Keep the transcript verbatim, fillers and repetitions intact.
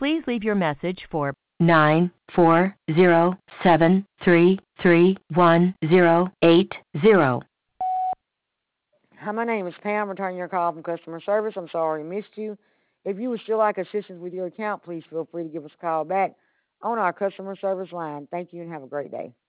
Please leave your message for nine four zero seven three three one zero eight zero. Hi, my name is Pam. Returning your call from customer service. I'm sorry I missed you. If you would still like assistance with your account, please feel free to give us a call back on our customer service line. Thank you and have a great day.